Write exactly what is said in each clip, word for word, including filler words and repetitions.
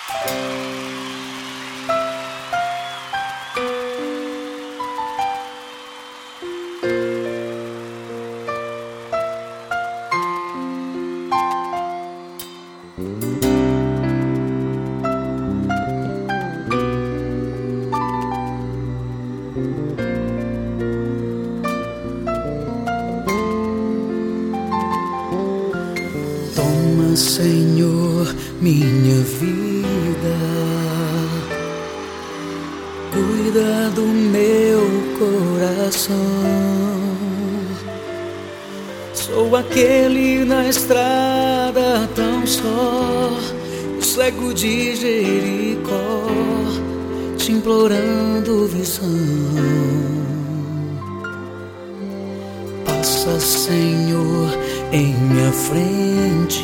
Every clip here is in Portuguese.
Toma, Senhor, minha vida, cuida do meu coração. Sou aquele na estrada tão só, o cego de Jericó, te implorando visão. Passa, Senhor, em minha frente.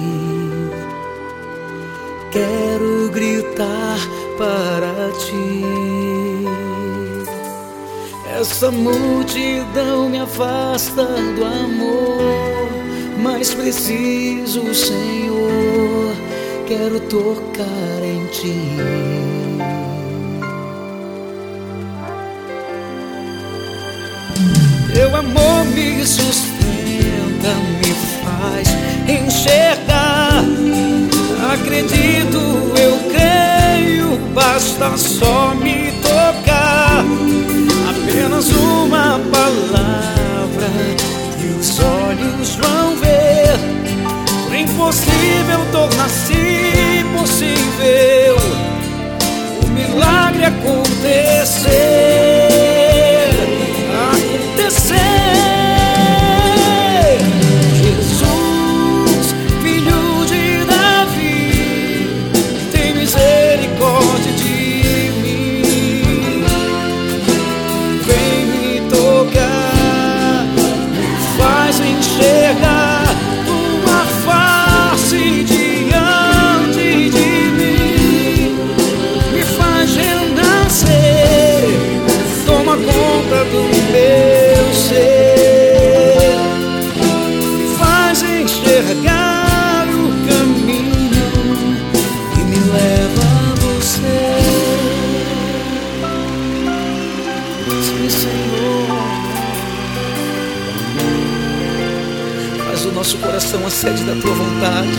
Quero gritar para ti. Essa multidão me afasta do amor, mas preciso, Senhor, quero tocar em ti. Teu amor me sustenta, me faz enxergar. Acredito, eu creio, basta só me tocar. Apenas uma palavra e os olhos vão ver. O impossível torna-se possível, o milagre acontecer. Acontecer. Jesus, filho de Davi, tem misericórdia de mim. Vem me tocar, me faz enxergar tua face diante de mim. Me faz renascer, toma conta do meu ser. Me faz enxergar o caminho que me leva a você. Sim, Senhor, faz o nosso coração a sede da tua vontade.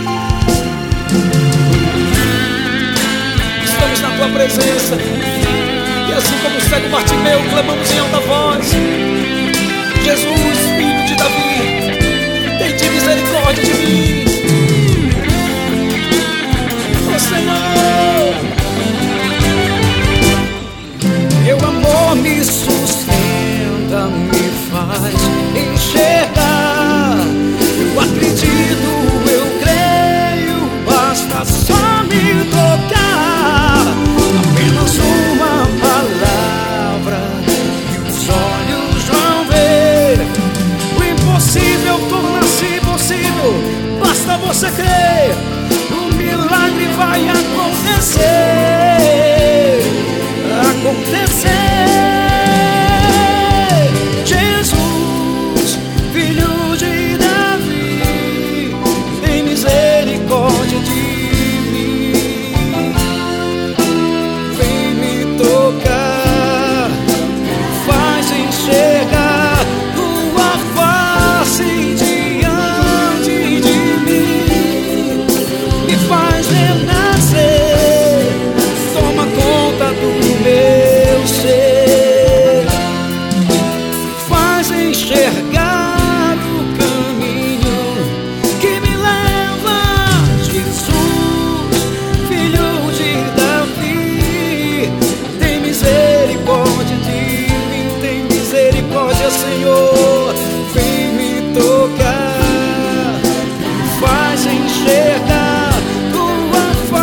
Estamos na tua presença, e assim como o cego Bartimeu, clamamos em alta voz: Jesus, filho de Davi, tem misericórdia de mim. Oh, Senhor, teu amor me sustenta, me faz enxergar. Eu acredito, eu creio, basta só me tocar. Apenas uma palavra e os olhos vão ver. O impossível torna-se possível, basta você crer. O milagre vai acontecer. Acontecer. Jesus, filho de Davi, tem misericórdia de mim. Vem me tocar, me faz enxergar tua face diante de mim. Me faz renascer, toma conta do meu ser. Me faz enxergar o caminho que me leva a Jesus, filho de Davi, tem misericórdia de mim, tem misericórdia, Senhor. Vem me tocar, me faz enxergar tua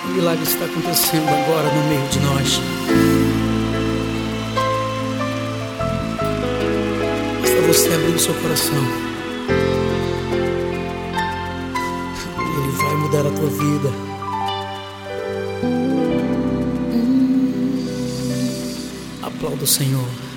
O milagre está acontecendo agora no meio de nós. Basta você abrir o seu coração. Ele vai mudar a tua vida. Aplauda o Senhor.